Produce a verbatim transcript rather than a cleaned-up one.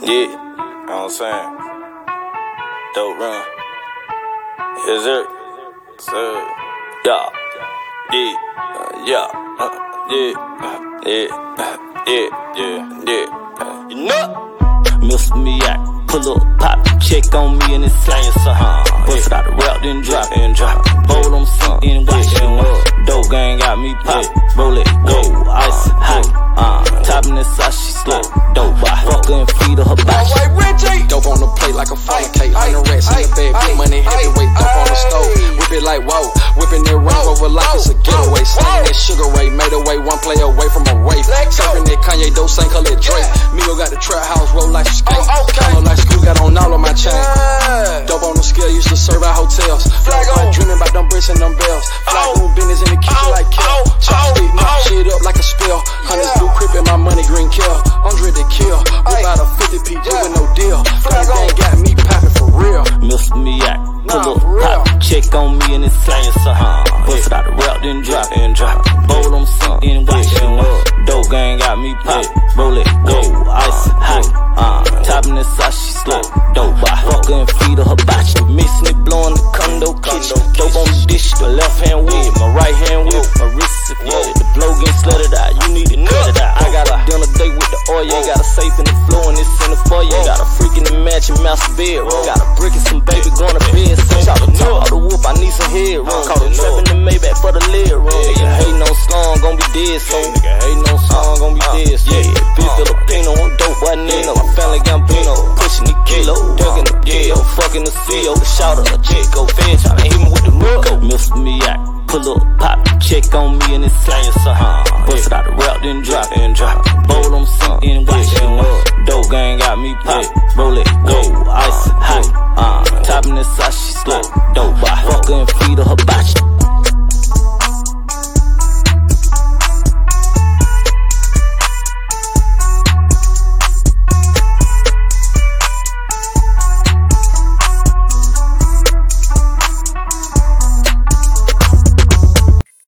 Yeah, you know what I'm saying? Dope run. Yes, sir. Sir. Yeah. Yeah. Uh, yeah. Uh, yeah. Uh, yeah. Yeah. Yeah. Yeah. You know? Miss me out. Pull up, pop, check on me and it's saying something. Bust it out the route, then drop it. And drop it. Bowl on something and watch it. Dope gang got me pop. Roll it, go. Ice hot. Uh, topping the sauce, she slow. Dope, I fuck her and feed her her body. Dope on the plate like a fornicate. Hundred racks in the bag, big money heavyweight. Dope on the stove, whip it like whoa. Whipping that Range Rover like it's a getaway. Slanging that Sugar Ray, made away, one play away from a waif. Serving that Kanye dope, same color Drake. Migo got the trap house, roll like a skate. Color like school, got on all of my chain. Dope on the scale, used to serve at hotels. Flag on, dreaming about them bricks and them bells. Flag on business in the kitchen like Kel. Chopstick, knock shit up like a spell. Hundreds blue crip in my money green kill. Hundred to kill, whip out a fifty P G with no deal. Flag on got me poppin' for real. Miss me out, pull up, pop, check on me and it's saying something. Bust it out the route, then drop it. And drop it. Bowl on something and watch it. Dope gang got me pop. Roll it, go. Ice hot. Uh, topping the sauce, she slow. Dope, I fuck her and feed her her botch. Mixing it, blowing the condo kitchen. Dope on the dish, the left hand whip, my right hand whip, my wrist is flooded. The blow getting slutted out, you need to cut it out. I got a dinner date with the oil, got a safe in the floor and it's in the foyer. Got a freak in the matching master bedroom. Got a brick and some baby going to bed. Sing out the top of the whoop, I need some head room. Caught a trap in the Maybach for the lid room. Nigga hating on song, gon' be dead soon. Nigga hating on song, gon' be dead soon. Yeah, big Filipino, I'm dope, I Nino. My family Gambino, pushing the kilo, ducking the deal, fucking the C O. Shout out a chick, go fed, tryna hit me with the mug. Miss me out, pull up, pop, check on me and it's saying something. Bust it out the route, then drop it. And drop it. Bowl on something and watch it. Dope gang got me pop. Roll it, go. Ice hot. Uh, topping the sauce, she slow. Dope, I fuck her and feed her her botch.